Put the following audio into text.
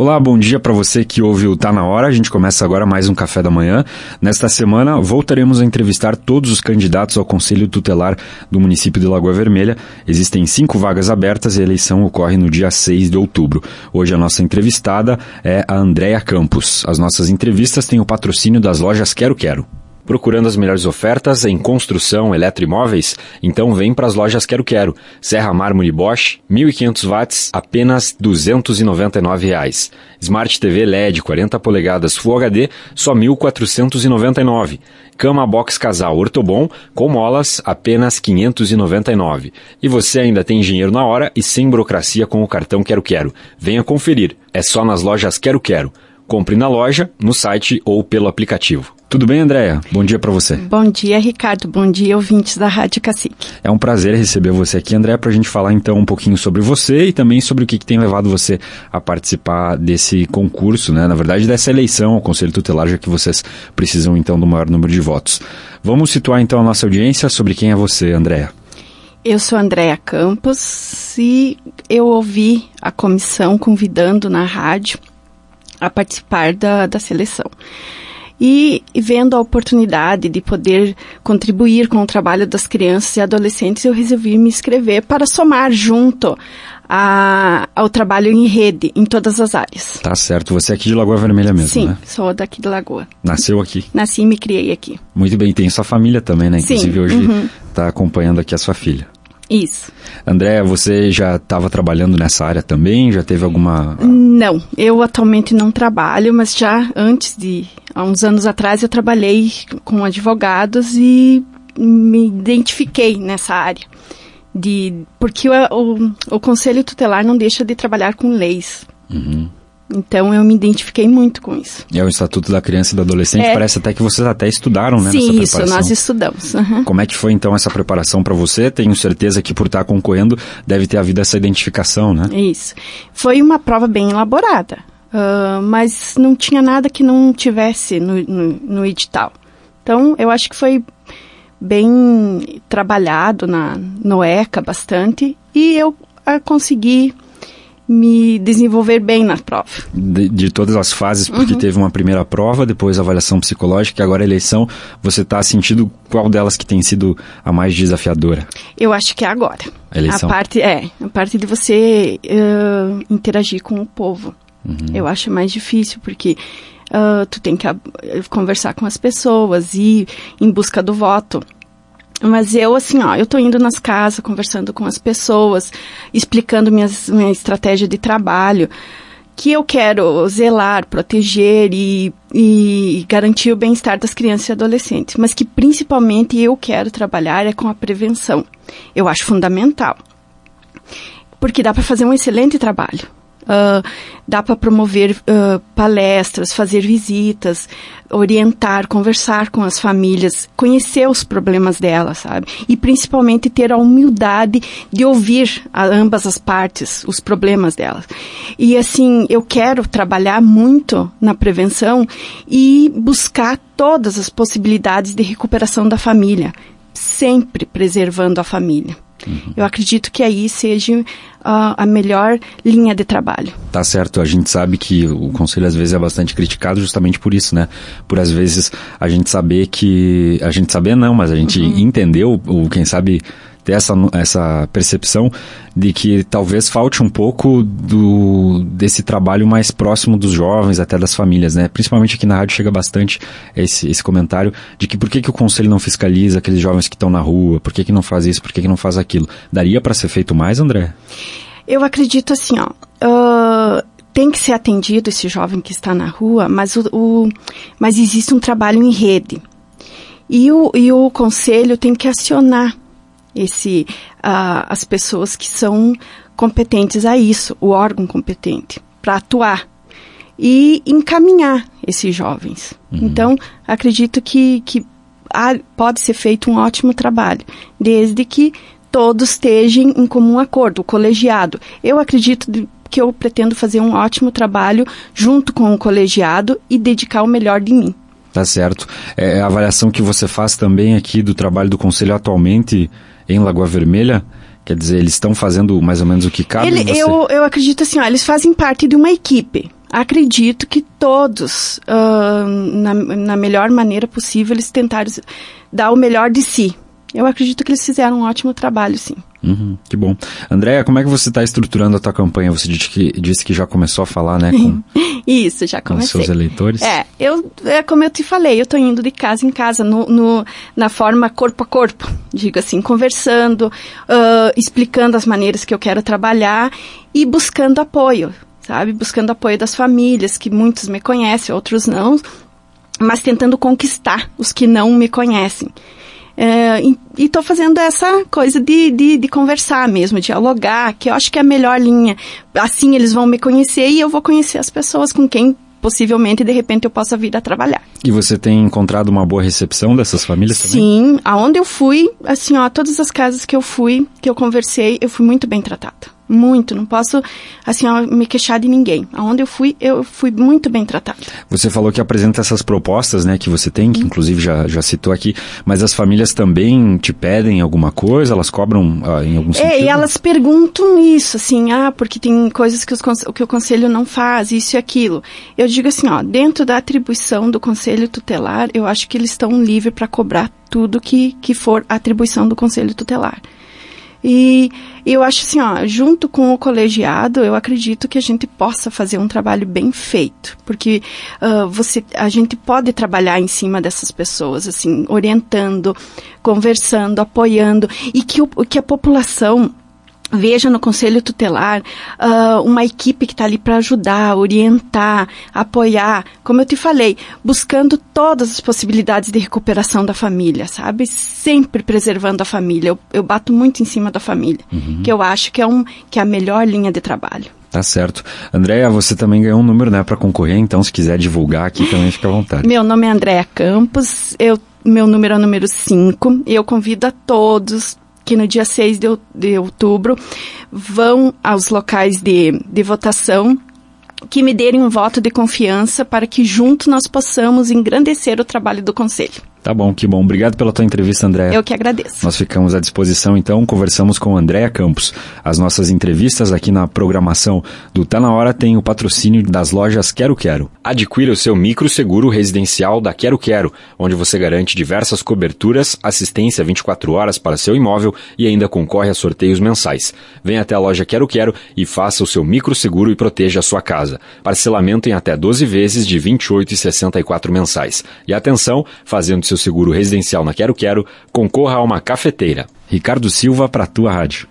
Olá, bom dia para você que ouve o Tá Na Hora. A gente começa agora mais um Café da Manhã. Nesta semana, voltaremos a entrevistar todos os candidatos ao Conselho Tutelar do município de Lagoa Vermelha. Existem 5 vagas abertas e a eleição ocorre no dia 6 de outubro. Hoje a nossa entrevistada é a Andréa Campos. As nossas entrevistas têm o patrocínio das lojas Quero Quero. Procurando as melhores ofertas em construção, eletroimóveis? Então vem para as lojas Quero Quero. Serra Mármore Bosch, 1.500 watts, apenas R$ 299. Smart TV LED 40 polegadas Full HD, só R$ 1.499. Cama Box Casal Ortobon, com molas, apenas R$ 599. E você ainda tem dinheiro na hora e sem burocracia com o cartão Quero Quero. Venha conferir. É só nas lojas Quero Quero. Compre na loja, no site ou pelo aplicativo. Tudo bem, Andréa? Bom dia para você. Bom dia, Ricardo. Bom dia, ouvintes da Rádio Cacique. É um prazer receber você aqui, Andréa, para a gente falar então um pouquinho sobre você e também sobre o que tem levado você a participar desse concurso, né? Na verdade, dessa eleição ao Conselho Tutelar, já que vocês precisam então do maior número de votos. Vamos situar então a nossa audiência sobre quem é você, Andréa. Eu sou Andréa Campos e eu ouvi a comissão convidando na rádio a participar da seleção. E vendo a oportunidade de poder contribuir com o trabalho das crianças e adolescentes, eu resolvi me inscrever para somar junto ao trabalho em rede, em todas as áreas. Tá certo. Você é aqui de Lagoa Vermelha mesmo, Sim, né? Sim, sou daqui de Lagoa. Nasceu aqui? Nasci e me criei aqui. Muito bem. Tem sua família também, né? Inclusive hoje está acompanhando aqui a sua filha. Isso. Andréa, você já estava trabalhando nessa área também? Já teve alguma... Não, eu atualmente não trabalho, mas já há uns anos atrás, eu trabalhei com advogados e me identifiquei nessa área. Porque o Conselho Tutelar não deixa de trabalhar com leis. Uhum. Então, eu me identifiquei muito com isso. E é o Estatuto da Criança e do Adolescente, parece até que vocês até estudaram, né? Sim, nessa preparação. Isso, nós estudamos. Uhum. Como é que foi, então, essa preparação para você? Tenho certeza que por estar concorrendo, deve ter havido essa identificação, né? Isso. Foi uma prova bem elaborada, mas não tinha nada que não tivesse no edital. Então, eu acho que foi bem trabalhado no ECA bastante e eu consegui me desenvolver bem na prova. De todas as fases, porque teve uma primeira prova, depois a avaliação psicológica e agora a eleição, você está sentindo qual delas que tem sido a mais desafiadora? Eu acho que é agora. A eleição? A parte de você interagir com o povo. Eu acho mais difícil, porque tu tem que conversar com as pessoas e ir em busca do voto. Mas eu, eu tô indo nas casas, conversando com as pessoas, explicando minha estratégia de trabalho, que eu quero zelar, proteger e garantir o bem-estar das crianças e adolescentes. Mas que principalmente eu quero trabalhar é com a prevenção. Eu acho fundamental. Porque dá para fazer um excelente trabalho. Dá para promover palestras, fazer visitas, orientar, conversar com as famílias, conhecer os problemas delas, sabe? E principalmente ter a humildade de ouvir ambas as partes, os problemas delas. E eu quero trabalhar muito na prevenção e buscar todas as possibilidades de recuperação da família, sempre preservando a família. Eu acredito que aí seja a melhor linha de trabalho. Tá certo, a gente sabe que o Conselho às vezes é bastante criticado justamente por isso, né? Por às vezes a gente saber mas a gente entendeu, ou quem sabe ter essa percepção de que talvez falte um pouco desse trabalho mais próximo dos jovens, até das famílias, né? Principalmente aqui na rádio chega bastante esse comentário de que por que o Conselho não fiscaliza aqueles jovens que estão na rua, por que não faz isso, por que não faz aquilo. Daria para ser feito mais, André? Eu acredito tem que ser atendido esse jovem que está na rua, mas existe um trabalho em rede. E o Conselho tem que acionar as pessoas que são competentes a isso, o órgão competente, para atuar e encaminhar esses jovens. Então, acredito que pode ser feito um ótimo trabalho, desde que todos estejam em comum acordo, o colegiado. Eu acredito que eu pretendo fazer um ótimo trabalho junto com o colegiado e dedicar o melhor de mim. Tá certo. A avaliação que você faz também aqui do trabalho do Conselho atualmente em Lagoa Vermelha, quer dizer, eles estão fazendo mais ou menos o que cabe? Eu acredito eles fazem parte de uma equipe. acredito que todos, na melhor maneira possível, eles tentaram dar o melhor de si. Eu acredito que eles fizeram um ótimo trabalho, sim. Que bom. Andréa, como é que você está estruturando a tua campanha? Você disse que já começou a falar, né? Isso, já comecei. Com seus eleitores? Como eu te falei, eu estou indo de casa em casa, na forma corpo a corpo, digo assim, conversando, explicando as maneiras que eu quero trabalhar e buscando apoio, sabe? Buscando apoio das famílias, que muitos me conhecem, outros não, mas tentando conquistar os que não me conhecem. E estou fazendo essa coisa de conversar mesmo, dialogar, que eu acho que é a melhor linha. Assim eles vão me conhecer e eu vou conhecer as pessoas com quem possivelmente, de repente, eu possa vir a trabalhar. E você tem encontrado uma boa recepção dessas famílias também? Sim, aonde eu fui, assim, todas as casas que eu fui, que eu conversei, eu fui muito bem tratada. Muito, não posso, assim, me queixar de ninguém. Aonde eu fui muito bem tratada. Você falou que apresenta essas propostas, né, que você tem, que inclusive já citou aqui, mas as famílias também te pedem alguma coisa? Elas cobram em algum sentido? E elas perguntam isso, assim, porque tem coisas que o Conselho não faz, isso e aquilo. Eu digo assim, dentro da atribuição do Conselho Tutelar, eu acho que eles estão livres para cobrar tudo que for a atribuição do Conselho Tutelar. E eu acho assim, junto com o colegiado, eu acredito que a gente possa fazer um trabalho bem feito, porque a gente pode trabalhar em cima dessas pessoas, assim, orientando, conversando, apoiando, e que a população veja no Conselho Tutelar uma equipe que está ali para ajudar, orientar, apoiar, como eu te falei, buscando todas as possibilidades de recuperação da família, sabe? Sempre preservando a família. Eu bato muito em cima da família, que eu acho que é a melhor linha de trabalho. Tá certo. Andréa, você também ganhou um número, né, para concorrer, então se quiser divulgar aqui também fica à vontade. Meu nome é Andréa Campos, meu número é o número 5, e eu convido a todos que no dia 6 de outubro vão aos locais de votação, que me derem um voto de confiança para que juntos nós possamos engrandecer o trabalho do Conselho. Tá bom, que bom. Obrigado pela tua entrevista, Andréa. Eu que agradeço. Nós ficamos à disposição, então, conversamos com Andréa Campos. As nossas entrevistas aqui na programação do Tá Na Hora tem o patrocínio das lojas Quero Quero. Adquira o seu microseguro residencial da Quero Quero, onde você garante diversas coberturas, assistência 24 horas para seu imóvel e ainda concorre a sorteios mensais. Venha até a loja Quero Quero e faça o seu microseguro e proteja a sua casa. Parcelamento em até 12 vezes de R$ 28,64 mensais. E atenção, fazendo seu seguro residencial na Quero Quero, concorra a uma cafeteira. Ricardo Silva para a tua rádio.